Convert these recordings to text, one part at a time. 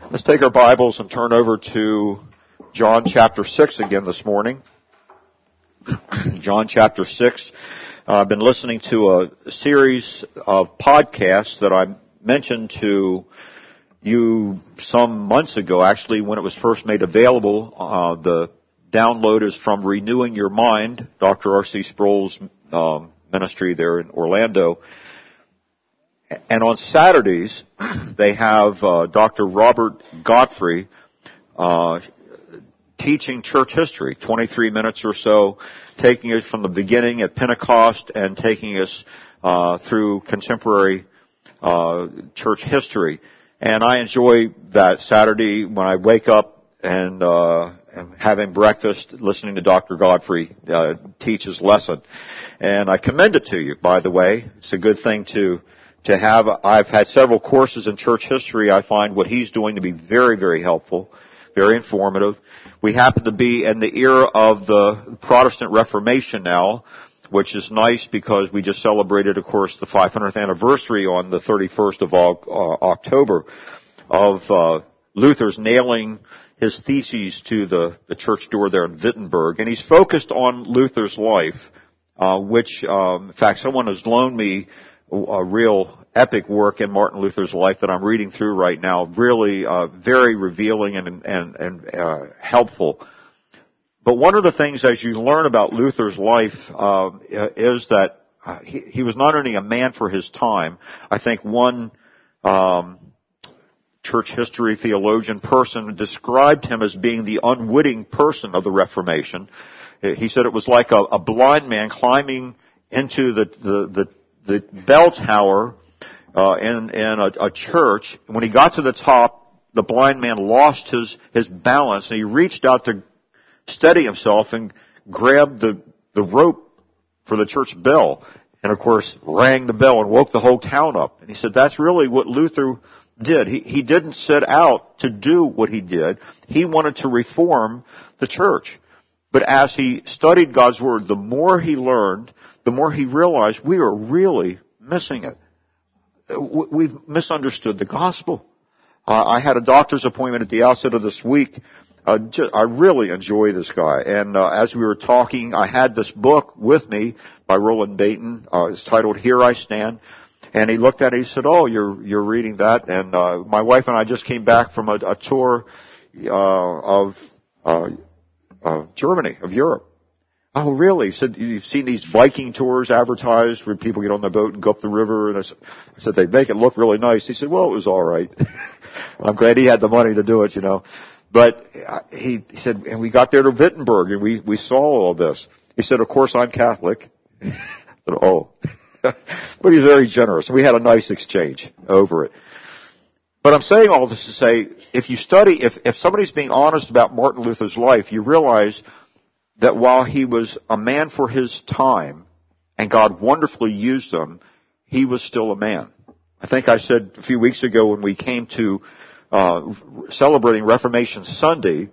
Let's take our Bibles and turn over to John chapter 6 again this morning. John chapter 6. I've been listening to a series of podcasts that I mentioned to you some months ago, actually, when it was first made available. The download is from Renewing Your Mind, Dr. R.C. Sproul's ministry there in Orlando. And on Saturdays, they have Dr. Robert Godfrey teaching church history, 23 minutes or so, taking us from the beginning at Pentecost and taking us through contemporary church history. And I enjoy that Saturday when I wake up and am having breakfast, listening to Dr. Godfrey teach his lesson. And I commend it to you, by the way. It's a good thing to have. I've had several courses in church history. I find what he's doing to be very, very helpful, very informative. We happen to be in the era of the Protestant Reformation now, which is nice because we just celebrated, of course, the 500th anniversary on the 31st of October of Luther's nailing his theses to the church door there in Wittenberg. And he's focused on Luther's life, which, in fact, someone has loaned me a real epic work in Martin Luther's life that I'm reading through right now, really very revealing and helpful. But one of the things as you learn about Luther's life is that he was not only a man for his time. I think one church history theologian person described him as being the unwitting person of the Reformation. He said it was like a blind man climbing into the bell tower in a church. When he got to the top, the blind man lost his balance, and he reached out to steady himself and grabbed the rope for the church bell, and of course rang the bell and woke the whole town up. And he said that's really what Luther did. He didn't set out to do what he did. He wanted to reform the church. But as he studied God's Word, the more he learned, the more he realized we are really missing it. We've misunderstood the gospel. I had a doctor's appointment at the outset of this week. I really enjoy this guy. And as we were talking, I had this book with me by Roland Bainton. It's titled Here I Stand. And he looked at it, he said, "Oh, you're reading that?" And my wife and I just came back from a tour of Germany, of Europe. "Oh, really?" He said, "You've seen these Viking tours advertised where people get on the boat and go up the river?" And I said, "They make it look really nice." He said, "Well, it was all right." I'm glad he had the money to do it, you know. But he said, and we got there to Wittenberg and we saw all this. He said, "Of course, I'm Catholic." I said, "Oh." But he's very generous. We had a nice exchange over it. But I'm saying all this to say, if you study, if somebody's being honest about Martin Luther's life, you realize that while he was a man for his time, and God wonderfully used him, he was still a man. I think I said a few weeks ago when we came to celebrating Reformation Sunday,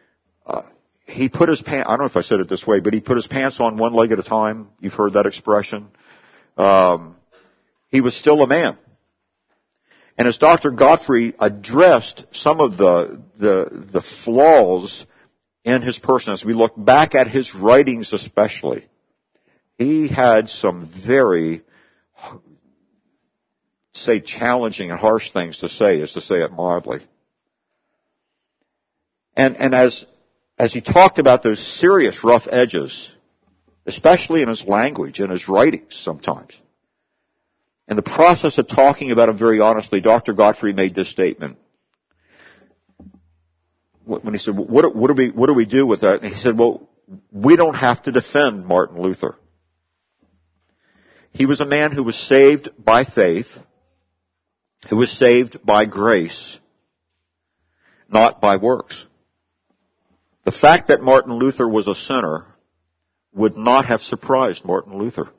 he put his pants, I don't know if I said it this way, but he put his pants on one leg at a time. You've heard that expression. He was still a man. And as Dr. Godfrey addressed some of the flaws in his person, as we look back at his writings especially, he had some very, say, challenging and harsh things to say, is to say it mildly. And as he talked about those serious rough edges, especially in his language and his writings sometimes, in the process of talking about him very honestly, Dr. Godfrey made this statement. When he said, what do we do with that? And he said, well, we don't have to defend Martin Luther. He was a man who was saved by faith, who was saved by grace, not by works. The fact that Martin Luther was a sinner would not have surprised Martin Luther.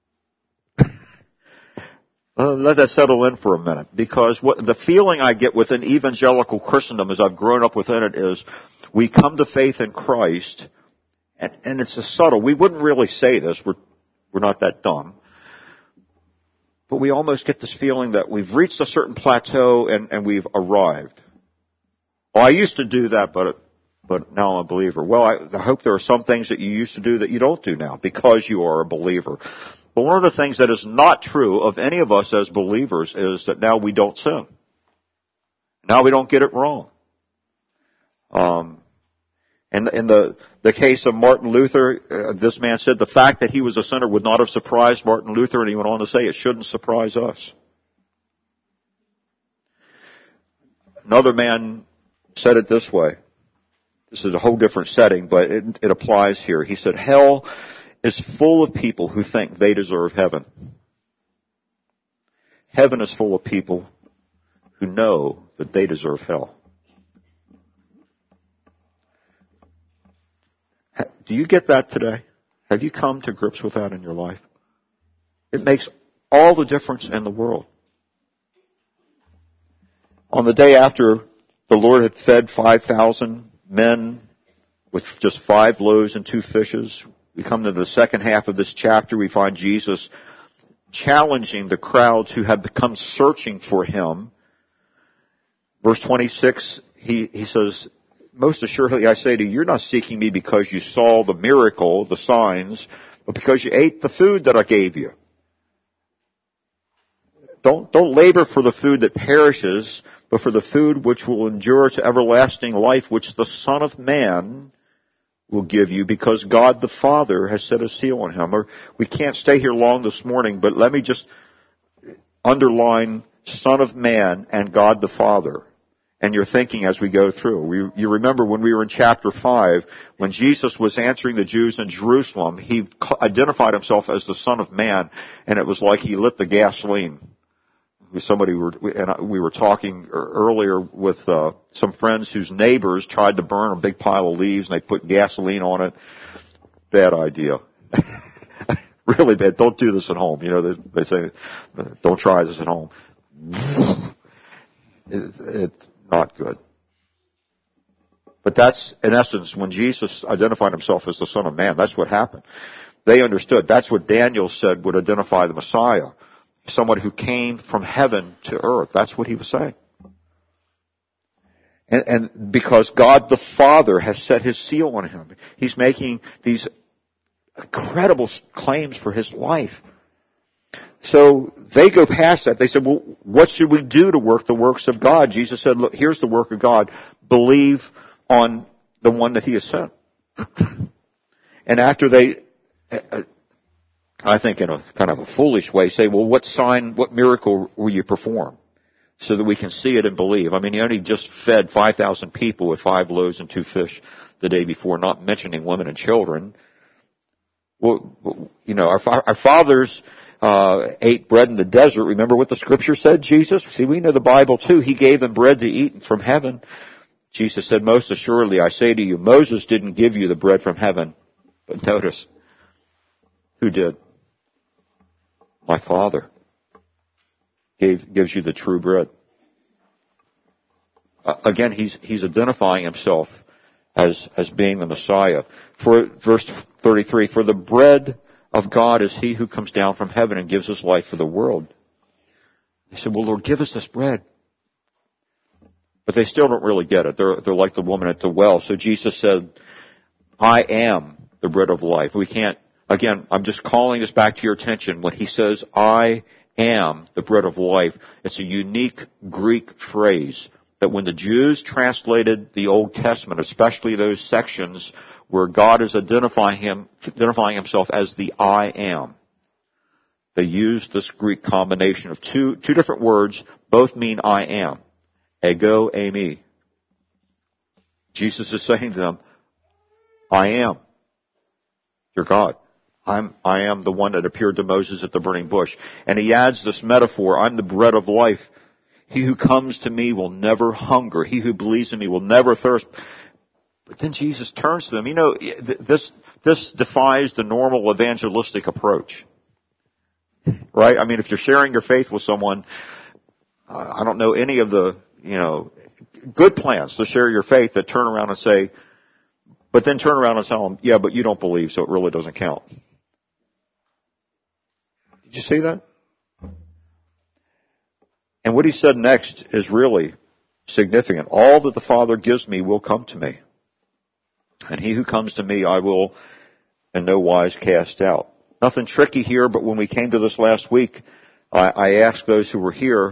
Let that settle in for a minute, because the feeling I get within evangelical Christendom as I've grown up within it is we come to faith in Christ, and it's a subtle. We wouldn't really say this. We're not that dumb. But we almost get this feeling that we've reached a certain plateau and we've arrived. Well, I used to do that, but now I'm a believer. Well, I hope there are some things that you used to do that you don't do now because you are a believer. But one of the things that is not true of any of us as believers is that now we don't sin. Now we don't get it wrong. And in the case of Martin Luther, this man said the fact that he was a sinner would not have surprised Martin Luther, and he went on to say it shouldn't surprise us. Another man said it this way. This is a whole different setting, but it applies here. He said, hell is full of people who think they deserve heaven. Heaven is full of people who know that they deserve hell. Do you get that today? Have you come to grips with that in your life? It makes all the difference in the world. On the day after the Lord had fed 5,000 men with just 5 loaves and 2 fishes, we come to the second half of this chapter. We find Jesus challenging the crowds who had become searching for him. Verse 26, he says, most assuredly I say to you, you're not seeking me because you saw the miracle, the signs, but because you ate the food that I gave you. Don't labor for the food that perishes, but for the food which will endure to everlasting life, which the Son of Man will give you, because God the Father has set a seal on him. Or we can't stay here long this morning, but let me just underline Son of Man and God the Father. And you're thinking as we go through. You remember when we were in chapter 5, when Jesus was answering the Jews in Jerusalem, he identified himself as the Son of Man, and it was like he lit the gasoline. We were talking earlier with some friends whose neighbors tried to burn a big pile of leaves, and they put gasoline on it. Bad idea. Really bad. Don't do this at home. You know, they say, don't try this at home. It's not good. But that's, in essence, when Jesus identified himself as the Son of Man, that's what happened. They understood. That's what Daniel said would identify the Messiah. Someone who came from heaven to earth. That's what he was saying. And because God the Father has set his seal on him, he's making these incredible claims for his life. So they go past that. They said, well, what should we do to work the works of God? Jesus said, look, here's the work of God. Believe on the one that he has sent. And after they, I think in a kind of a foolish way, say, well, what sign, what miracle will you perform so that we can see it and believe? I mean, you only just fed 5,000 people with 5 loaves and 2 fish the day before, not mentioning women and children. Well, you know, our fathers ate bread in the desert. Remember what the scripture said, Jesus? See, we know the Bible too. He gave them bread to eat from heaven. Jesus said, most assuredly, I say to you, Moses didn't give you the bread from heaven. But notice, who did? My Father gives you the true bread. Again, he's identifying himself as being the Messiah. For verse 33, for the bread of God is he who comes down from heaven and gives his life for the world. They said, well, Lord, give us this bread. But they still don't really get it. They're like the woman at the well. So Jesus said, I am the bread of life. We can't, again, I'm just calling this back to your attention. When he says, I am the bread of life, it's a unique Greek phrase that when the Jews translated the Old Testament, especially those sections where God is identifying himself as the I am, they used this Greek combination of two different words, both mean I am. Ego, eimi. Jesus is saying to them, I am your God. I am the one that appeared to Moses at the burning bush. And he adds this metaphor, I'm the bread of life. He who comes to me will never hunger. He who believes in me will never thirst. But then Jesus turns to them. You know, this defies the normal evangelistic approach. Right? I mean, if you're sharing your faith with someone, I don't know any of the, good plans to share your faith that turn around and say, but then turn around and tell them, yeah, but you don't believe, so it really doesn't count. Did you see that? And what he said next is really significant. All that the Father gives me will come to me. And he who comes to me I will in no wise cast out. Nothing tricky here, but when we came to this last week, I asked those who were here,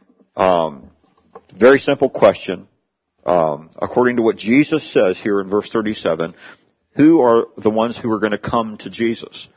very simple question. According to what Jesus says here in verse 37, who are the ones who are going to come to Jesus?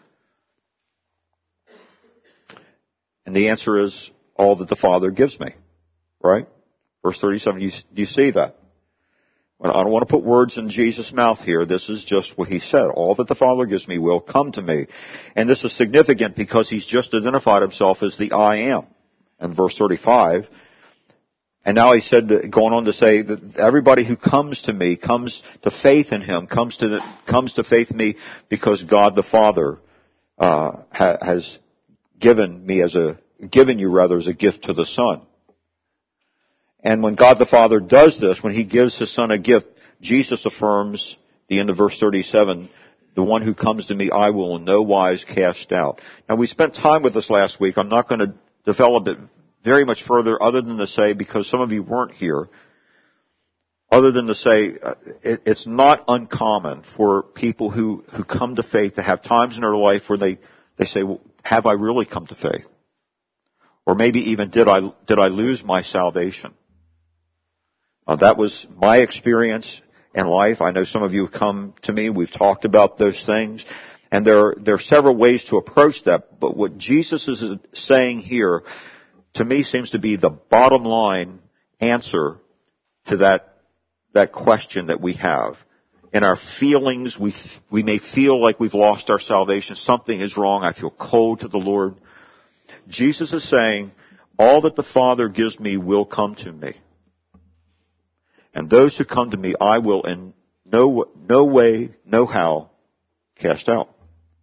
And the answer is all that the Father gives me. Right? Verse 37, do you see that? Well, I don't want to put words in Jesus' mouth here. This is just what he said. All that the Father gives me will come to me. And this is significant because he's just identified himself as the I am in verse 35. And now he said, going on to say that everybody who comes to me comes to faith in him, comes to faith in me because God the Father has given you as a gift to the Son. And when God the Father does this, when he gives his Son a gift, Jesus affirms, the end of verse 37, the one who comes to me I will in no wise cast out. Now we spent time with this last week. I'm not going to develop it very much further other than to say, because some of you weren't here, other than to say it's not uncommon for people who come to faith to have times in their life where they say, well, have I really come to faith? Or maybe even did I lose my salvation? That was my experience in life. I know some of you have come to me. We've talked about those things. And there are several ways to approach that. But what Jesus is saying here, to me, seems to be the bottom line answer to that question that we have. In our feelings, we may feel like we've lost our salvation. Something is wrong. I feel cold to the Lord. Jesus is saying, all that the Father gives me will come to me. And those who come to me, I will in no way, no how, cast out.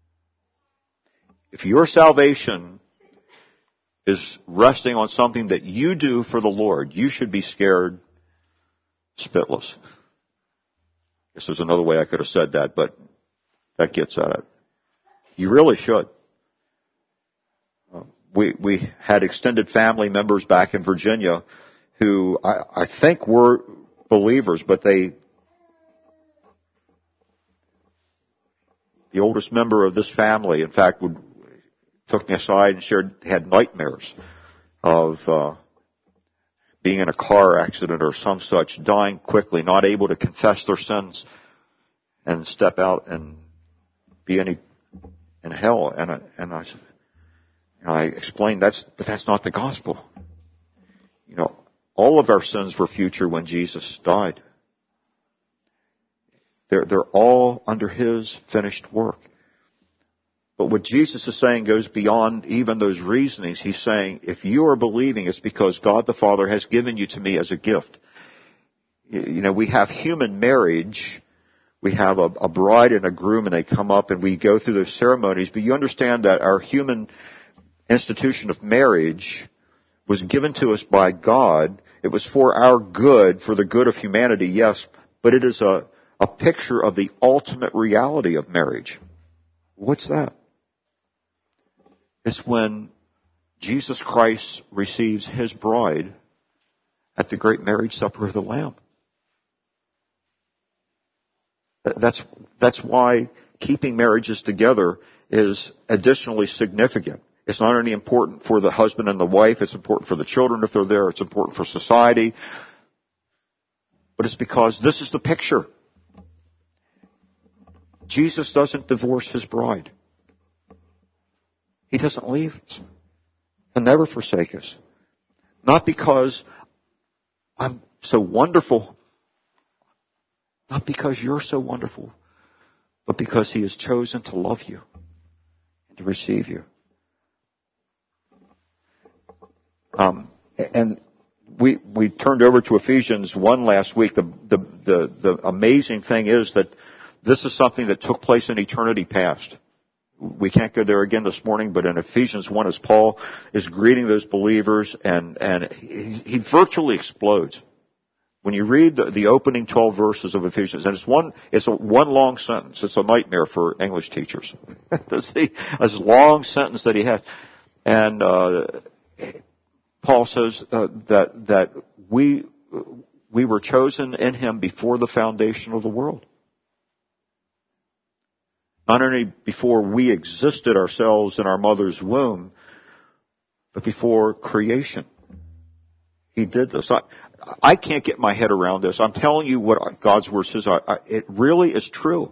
If your salvation is resting on something that you do for the Lord, you should be scared spitless. I guess there's another way I could have said that, but that gets at it. You really should. We had extended family members back in Virginia who I think were believers, but the oldest member of this family, in fact, took me aside and had nightmares of being in a car accident or some such, dying quickly, not able to confess their sins and step out and be in hell. And I explained that's not the gospel. All of our sins were future when Jesus died. They're all under his finished work. But what Jesus is saying goes beyond even those reasonings. He's saying, if you are believing, it's because God the Father has given you to me as a gift. We have human marriage. We have a bride and a groom, and they come up and we go through those ceremonies. But you understand that our human institution of marriage was given to us by God. It was for our good, for the good of humanity, yes, but it is a picture of the ultimate reality of marriage. What's that? It's when Jesus Christ receives his bride at the great marriage supper of the Lamb. That's why keeping marriages together is additionally significant. It's not only important for the husband and the wife, it's important for the children if they're there, it's important for society. But it's because this is the picture. Jesus doesn't divorce his bride. He doesn't leave us. He'll never forsake us. Not because I'm so wonderful, not because you're so wonderful, but because he has chosen to love you and to receive you. And we turned over to Ephesians 1 last week. The amazing thing is that this is something that took place in eternity past. We can't go there again this morning, but in Ephesians 1, as Paul is greeting those believers, and he virtually explodes. When you read the opening 12 verses of Ephesians, and it's a one long sentence. It's a nightmare for English teachers. To see this long sentence that he has. And Paul says that we we were chosen in Him before the foundation of the world. Not only before we existed ourselves in our mother's womb, but before creation. He did this. I can't get my head around this. I'm telling you what God's Word says. It really is true.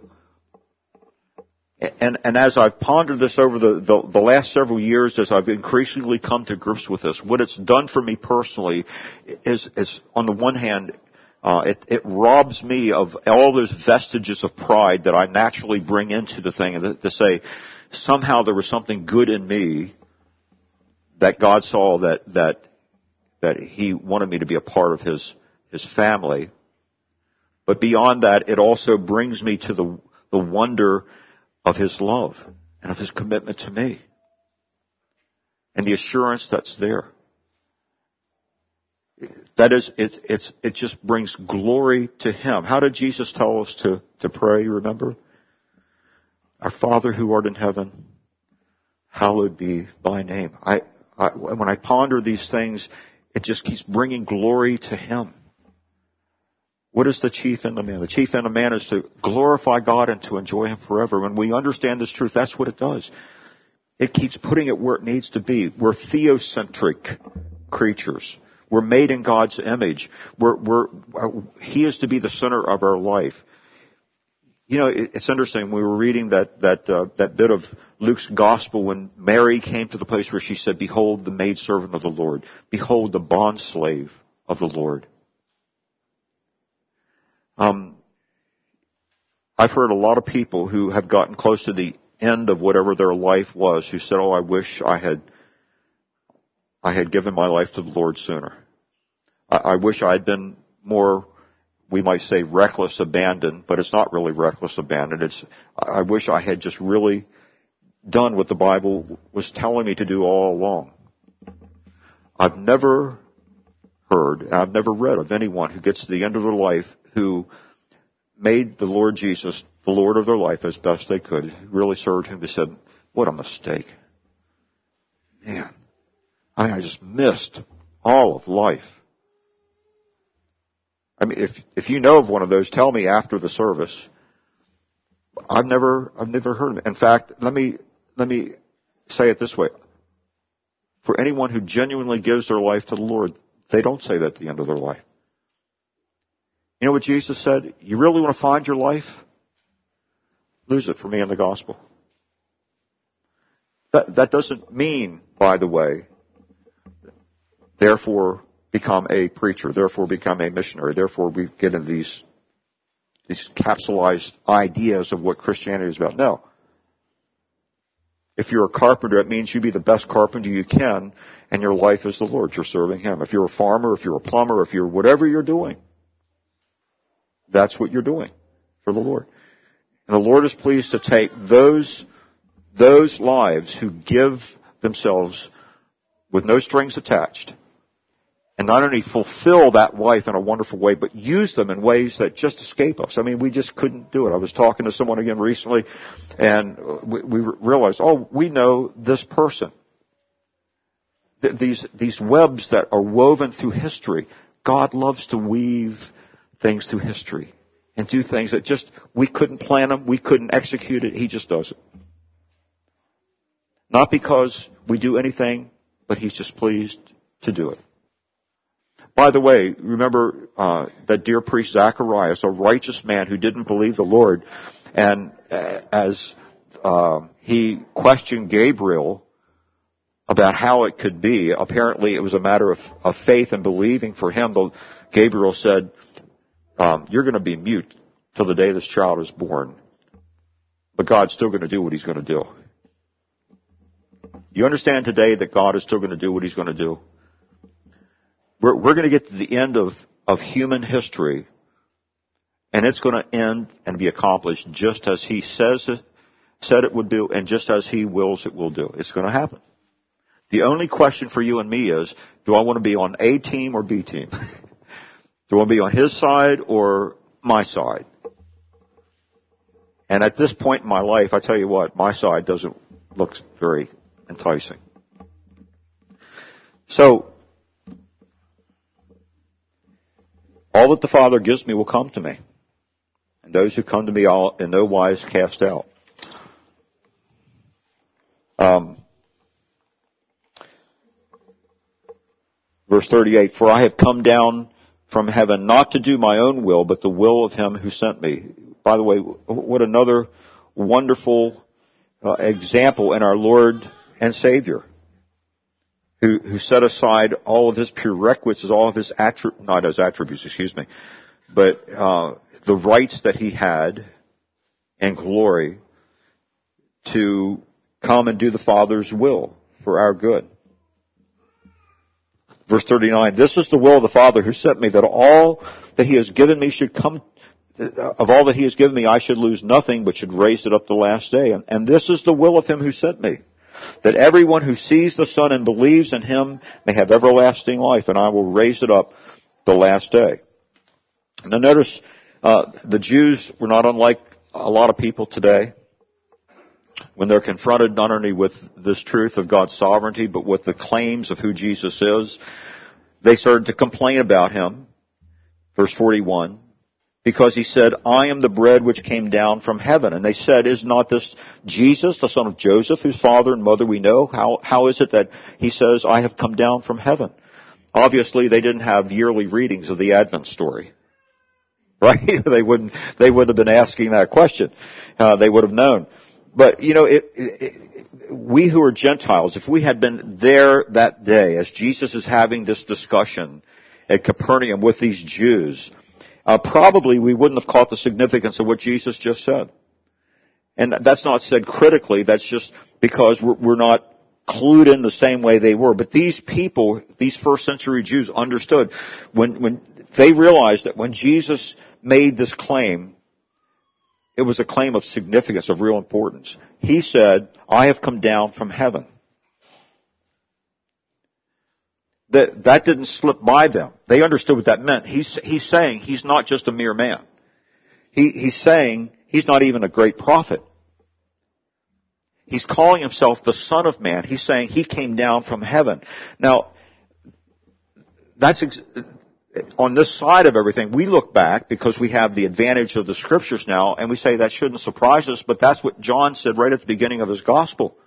And as I've pondered this over the last several years, as I've increasingly come to grips with this, what it's done for me personally is on the one hand, it robs me of all those vestiges of pride that I naturally bring into the thing, and to say somehow there was something good in me that God saw that He wanted me to be a part of His family. But beyond that, it also brings me to the wonder of His love and of His commitment to me and the assurance that's there. That is, it just brings glory to Him. How did Jesus tell us to pray, remember? Our Father who art in heaven, hallowed be thy name. When I ponder these things, it just keeps bringing glory to Him. What is the chief end of man? The chief end of man is to glorify God and to enjoy Him forever. When we understand this truth, that's what it does. It keeps putting it where it needs to be. We're theocentric creatures. We're made in God's image. He is to be the center of our life. You know, it's interesting. We were reading that bit of Luke's gospel when Mary came to the place where she said, "Behold the maidservant of the Lord. Behold the bondslave of the Lord." I've heard a lot of people who have gotten close to the end of whatever their life was who said, "Oh, I wish I had given my life to the Lord sooner. I wish I had been more, we might say, reckless abandon," but it's not really reckless abandon. I wish I had just really done what the Bible was telling me to do all along. I've never heard, and I've never read of anyone who gets to the end of their life who made the Lord Jesus the Lord of their life as best they could, really served Him, who said, "What a mistake. Man, I just missed all of life." I mean, if you know of one of those, tell me after the service. I've never heard of it. In fact, let me say it this way. For anyone who genuinely gives their life to the Lord, they don't say that at the end of their life. You know what Jesus said? You really want to find your life? Lose it for me in the gospel. That doesn't mean, by the way, therefore become a preacher, therefore become a missionary, therefore we get into these capsulized ideas of what Christianity is about. No. If you're a carpenter, it means you be the best carpenter you can, and your life is the Lord. You're serving Him. If you're a farmer, if you're a plumber, if you're whatever you're doing, that's what you're doing for the Lord. And the Lord is pleased to take those lives who give themselves with no strings attached and not only fulfill that life in a wonderful way, but use them in ways that just escape us. I mean, we just couldn't do it. I was talking to someone again recently, and we realized, we know this person. These webs that are woven through history, God loves to weave things through history and do things that just, we couldn't plan them, we couldn't execute it, He just does it. Not because we do anything, but He's just pleased to do it. By the way, remember that dear priest Zacharias, a righteous man who didn't believe the Lord, and as he questioned Gabriel about how it could be, apparently it was a matter of faith and believing for him. Gabriel said, "You're going to be mute till the day this child is born, but God's still going to do what He's going to do." You understand today that God is still going to do what He's going to do? We're going to get to the end of human history, and it's going to end and be accomplished just as He said it would do, and just as He wills it will do. It's going to happen. The only question for you and me is, do I want to be on A team or B team? Do I want to be on His side or my side? And at this point in my life, I tell you what, my side doesn't look very enticing. So, All that the Father gives me will come to me, and those who come to me I'll in no wise cast out. Verse 38, for I have come down from heaven not to do my own will, but the will of him who sent me. By the way, what another wonderful example in our Lord and Savior, who set aside all of his prerequisites, all of his but the rights that he had in glory to come and do the Father's will for our good. Verse 39, this is the will of the Father who sent me, that all that he has given me should come, of all that he has given me, I should lose nothing, but should raise it up the last day. And this is the will of him who sent me, that everyone who sees the Son and believes in him may have everlasting life, and I will raise it up the last day. Now notice, the Jews were not unlike a lot of people today. When they're confronted not only with this truth of God's sovereignty, but with the claims of who Jesus is, they started to complain about him. Verse 41, because he said, I am the bread which came down from heaven. And they said, is not this Jesus, the son of Joseph, whose father and mother we know? How is it that he says, I have come down from heaven? Obviously, they didn't have yearly readings of the Advent story. Right? They wouldn't have been asking that question. They would have known. But, we who are Gentiles, if we had been there that day as Jesus is having this discussion at Capernaum with these Jews, probably we wouldn't have caught the significance of what Jesus just said. And that's not said critically, that's just because we're not clued in the same way they were. But these people, these first century Jews understood when they realized that when Jesus made this claim, it was a claim of significance, of real importance. He said, I have come down from heaven. That didn't slip by them. They understood what that meant. He's saying he's not just a mere man. He's saying he's not even a great prophet. He's calling himself the Son of Man. He's saying he came down from heaven. Now, that's on this side of everything, we look back because we have the advantage of the Scriptures now, and we say that shouldn't surprise us, but that's what John said right at the beginning of his Gospel.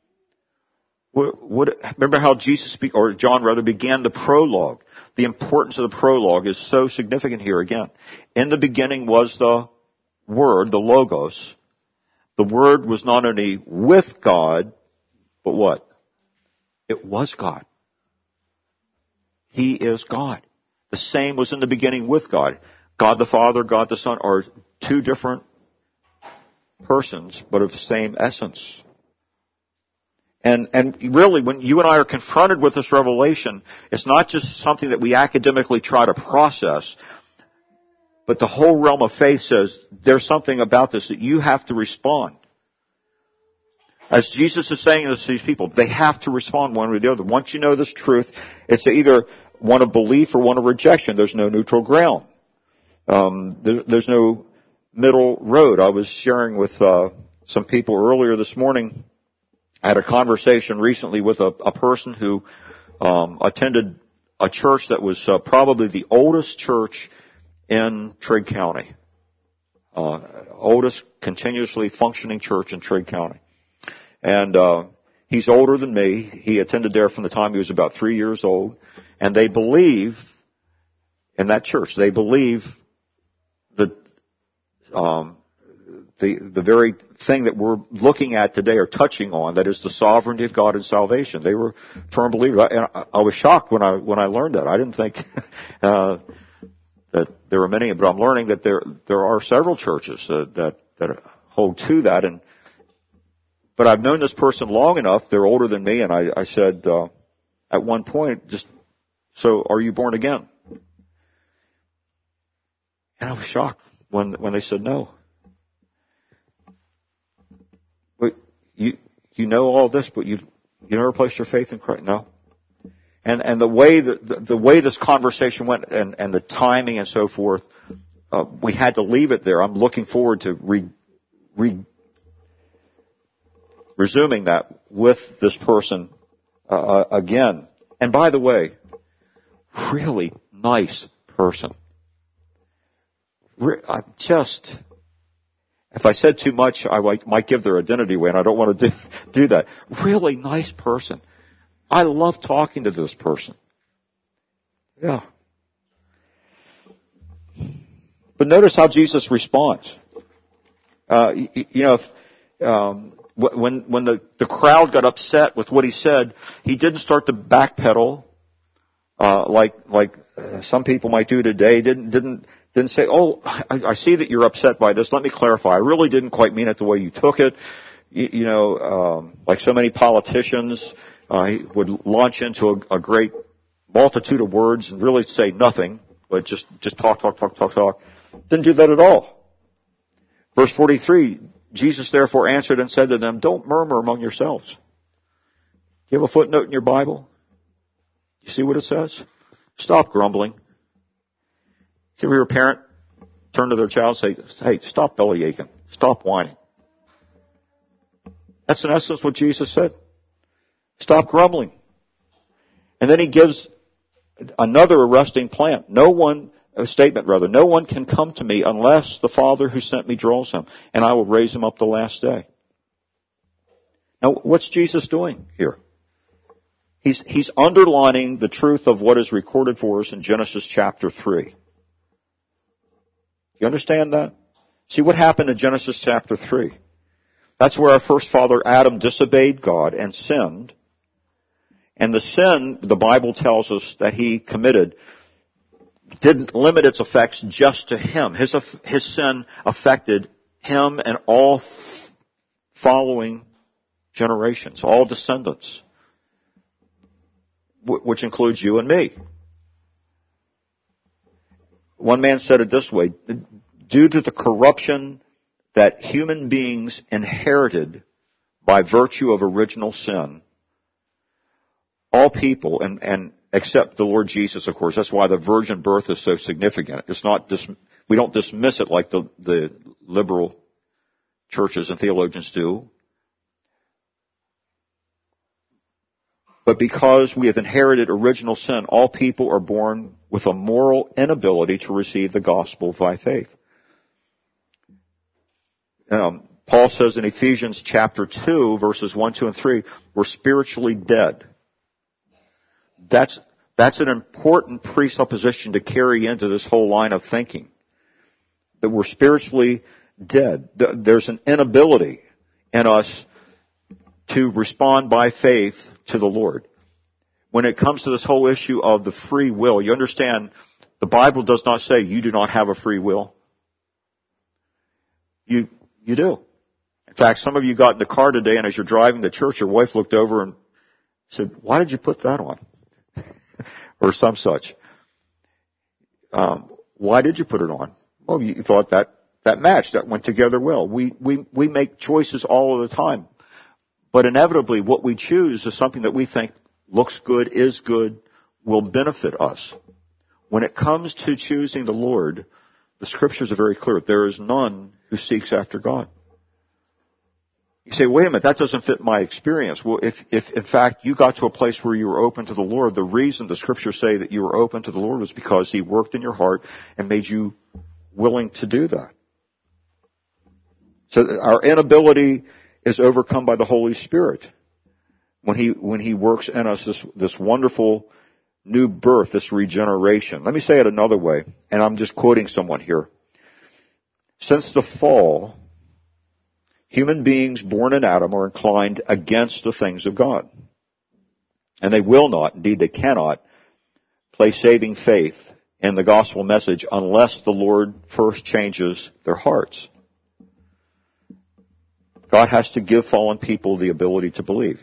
Remember how John began the prologue. The importance of the prologue is so significant here again. In the beginning was the Word, the Logos. The Word was not only with God, but what? It was God. He is God. The same was in the beginning with God. God the Father, God the Son are two different persons, but of the same essence. And really, when you and I are confronted with this revelation, it's not just something that we academically try to process, but the whole realm of faith says there's something about this that you have to respond. As Jesus is saying this to these people, they have to respond one way or the other. Once you know this truth, it's either one of belief or one of rejection. There's no neutral ground. There's no middle road. I was sharing with some people earlier this morning. I had a conversation recently with a person who attended a church that was probably the oldest church in Trigg County. Oldest continuously functioning church in Trigg County. And he's older than me. He attended there from the time he was about 3 years old. And they believe in that church. They believe that the very thing that we're looking at today or touching on, that is the sovereignty of God and salvation. They were firm believers. And I was shocked when I learned that. I didn't think that there were many, but I'm learning that there are several churches that hold to that. But I've known this person long enough. They're older than me, and I said at one point, so are you born again? And I was shocked when they said no. But you know all this, but you never placed your faith in Christ? No. And the way the way this conversation went and the timing and so forth, we had to leave it there. I'm looking forward to resuming that with this person again. And by the way, really nice person. if I said too much, I might give their identity away, and I don't want to do that. Really nice person. I love talking to this person. Yeah. But notice how Jesus responds. When the crowd got upset with what he said, he didn't start to backpedal like some people might do today. Didn't say, "Oh, I see that you're upset by this. Let me clarify. I really didn't quite mean it the way you took it." Like so many politicians, he would launch into a great multitude of words and really say nothing, but just talk. Didn't do that at all. Verse 43, Jesus therefore answered and said to them, "Don't murmur among yourselves." Do you have a footnote in your Bible? You see what it says? Stop grumbling. See, if your parent turn to their child and say, "Hey, stop belly aching. Stop whining." That's in essence what Jesus said. Stop grumbling. And then he gives another arresting statement. No one can come to me unless the Father who sent me draws him, and I will raise him up the last day. Now, what's Jesus doing here? He's underlining the truth of what is recorded for us in Genesis chapter 3. You understand that? See what happened in Genesis chapter 3. That's where our first father Adam disobeyed God and sinned. And the sin, the Bible tells us, that he committed didn't limit its effects just to him. His sin affected him and all following generations, all descendants, which includes you and me. One man said it this way: due to the corruption that human beings inherited by virtue of original sin, all people, and except the Lord Jesus, of course. That's why the virgin birth is so significant. It's not we don't dismiss it like the liberal churches and theologians do. But because we have inherited original sin, all people are born with a moral inability to receive the gospel by faith. Paul says in Ephesians chapter 2, verses 1, 2, and 3, we're spiritually dead. That's an important presupposition to carry into this whole line of thinking. That we're spiritually dead. There's an inability in us to respond by faith to the Lord. When it comes to this whole issue of the free will, you understand, the Bible does not say you do not have a free will. You do. In fact, some of you got in the car today, and as you're driving to church, your wife looked over and said, "Why did you put that on?" Or some such. Why did you put it on? Well, you thought that matched, that went together well. We make choices all of the time. But inevitably, what we choose is something that we think looks good, is good, will benefit us. When it comes to choosing the Lord, the Scriptures are very clear. There is none who seeks after God. You say, wait a minute, that doesn't fit my experience. Well, if in fact you got to a place where you were open to the Lord, the reason the Scriptures say that you were open to the Lord was because He worked in your heart and made you willing to do that. So our inability is overcome by the Holy Spirit when He works in us this wonderful new birth, this regeneration. Let me say it another way, and I'm just quoting someone here. Since the fall, human beings born in Adam are inclined against the things of God. And they will not, indeed they cannot, place saving faith in the gospel message unless the Lord first changes their hearts. God has to give fallen people the ability to believe.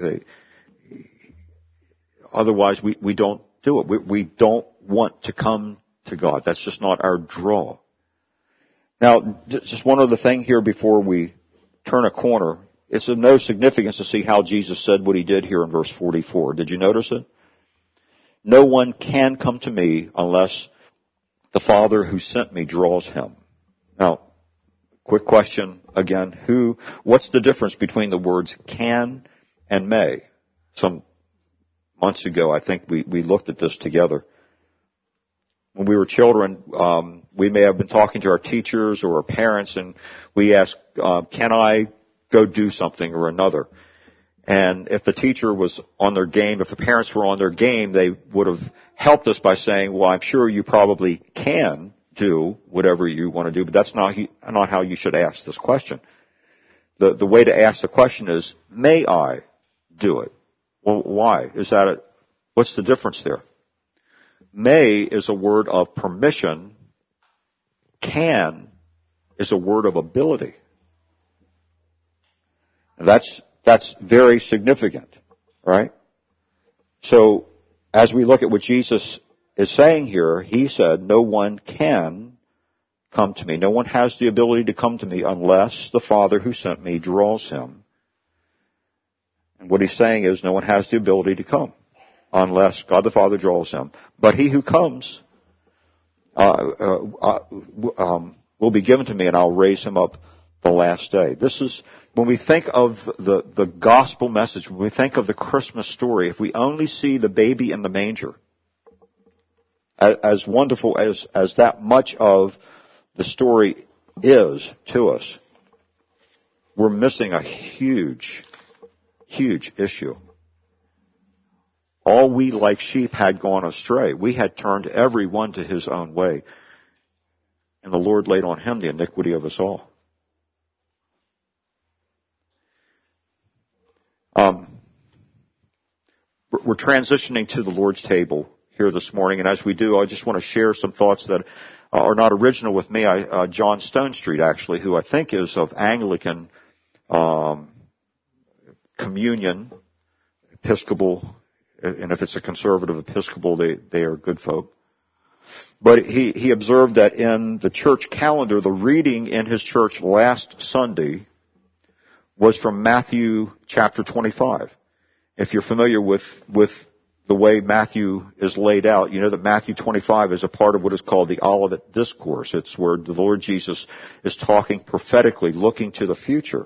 Otherwise, we don't do it. We don't want to come to God. That's just not our draw. Now, just one other thing here before we turn a corner. It's of no significance to see how Jesus said what He did here in verse 44. Did you notice it? No one can come to me unless the Father who sent me draws him. Now, quick question again. What's the difference between the words can and may? Some months ago, I think we looked at this together. When we were children, we may have been talking to our teachers or our parents, and we asked, can I go do something or another? And if the teacher was on their game, if the parents were on their game, they would have helped us by saying, well, I'm sure you probably can do whatever you want to do, but that's not how you should ask this question. The way to ask the question is, may I do it? Well, why? What's the difference there? May is a word of permission. Can is a word of ability. And that's very significant, right? So, as we look at what Jesus is saying here, he said, no one can come to me. No one has the ability to come to me unless the Father who sent me draws him. And what he's saying is, no one has the ability to come unless God the Father draws him. But he who comes will be given to me, and I'll raise him up the last day. This is, when we think of the gospel message, when we think of the Christmas story, if we only see the baby in the manger, as wonderful as that much of the story is to us, we're missing a huge, huge issue. All we like sheep had gone astray. We had turned every one to his own way. And the Lord laid on him the iniquity of us all. We're transitioning to the Lord's table here this morning, and as we do, I just want to share some thoughts that are not original with me. John Stonestreet, actually, who I think is of Anglican communion, Episcopal, and if it's a conservative Episcopal, they are good folk. But he observed that in the church calendar, the reading in his church last Sunday was from Matthew chapter 25. If you're familiar with the way Matthew is laid out, you know that Matthew 25 is a part of what is called the Olivet Discourse. It's where the Lord Jesus is talking prophetically, looking to the future.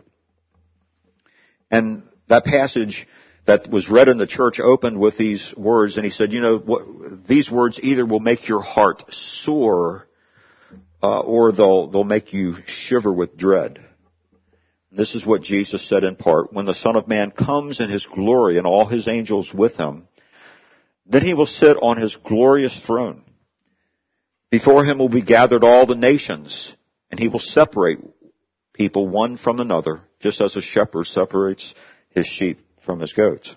And that passage that was read in the church opened with these words, and he said, these words either will make your heart sore, or they'll make you shiver with dread. This is what Jesus said in part. When the Son of Man comes in his glory and all his angels with him, then he will sit on his glorious throne. Before him will be gathered all the nations, and he will separate people one from another, just as a shepherd separates his sheep from his goats.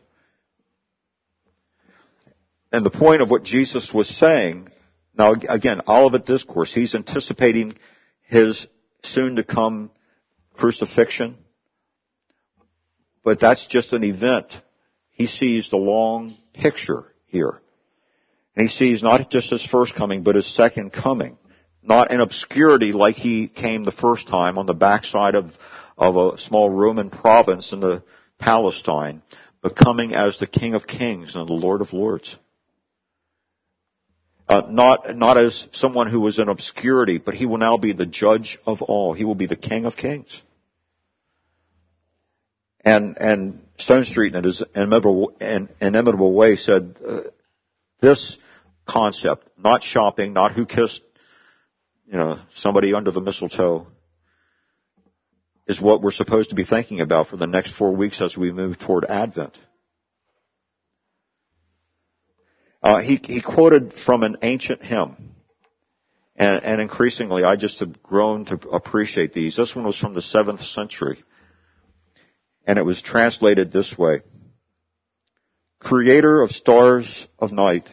And the point of what Jesus was saying, now again, Olivet Discourse, he's anticipating his soon-to-come crucifixion, but that's just an event. He sees the long picture here. And he sees not just his first coming, but his second coming. Not in obscurity like he came the first time on the backside of a small Roman province in the Palestine, but coming as the King of Kings and the Lord of Lords. Not as someone who was in obscurity, but he will now be the judge of all. He will be the King of Kings. And Stonestreet, in his inimitable way, said this concept, not shopping, not who kissed, somebody under the mistletoe, is what we're supposed to be thinking about for the next 4 weeks as we move toward Advent. He quoted from an ancient hymn, and increasingly I just have grown to appreciate these. This one was from the 7th century, and it was translated this way. Creator of stars of night,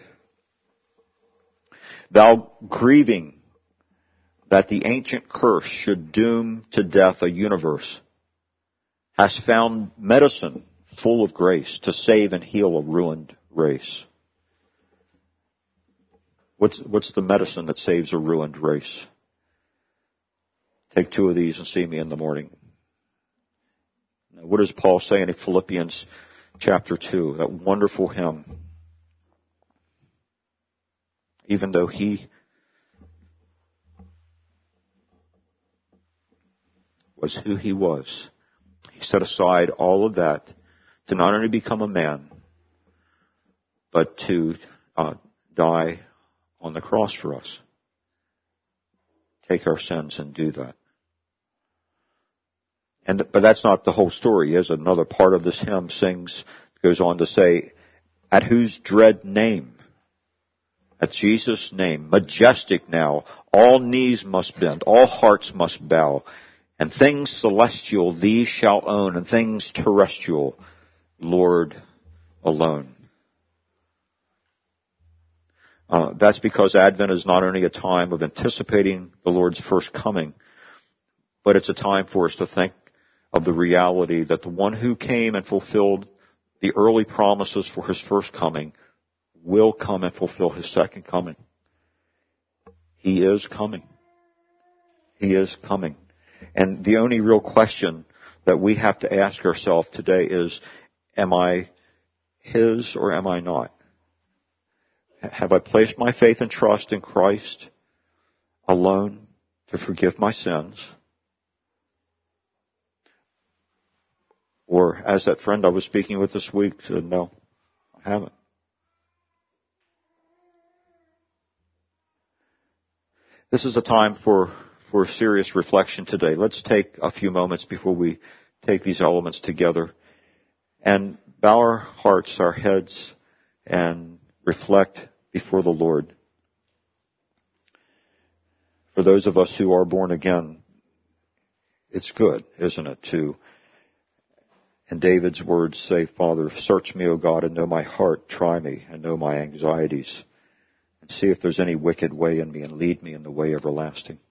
thou grieving that the ancient curse should doom to death a universe, hast found medicine full of grace to save and heal a ruined race. What's the medicine that saves a ruined race? Take 2 of these and see me in the morning. Now, what does Paul say in Philippians chapter 2, that wonderful hymn? Even though he was who he was, he set aside all of that to not only become a man, but to die on the cross for us. Take our sins and do that. But that's not the whole story, is it? Another part of this hymn goes on to say, at whose dread name? At Jesus' name, majestic now, all knees must bend, all hearts must bow, and things celestial these shall own, and things terrestrial, Lord alone. That's because Advent is not only a time of anticipating the Lord's first coming, but it's a time for us to think of the reality that the one who came and fulfilled the early promises for his first coming will come and fulfill his second coming. He is coming. He is coming. And the only real question that we have to ask ourselves today is, am I his or am I not? Have I placed my faith and trust in Christ alone to forgive my sins? Or, as that friend I was speaking with this week said, no, I haven't. This is a time for serious reflection today. Let's take a few moments before we take these elements together and bow our hearts, our heads, and reflect before the Lord. For those of us who are born again, it's good, isn't it, to, in David's words, say, Father, search me, O God, and know my heart. Try me and know my anxieties. And see if there's any wicked way in me and lead me in the way everlasting.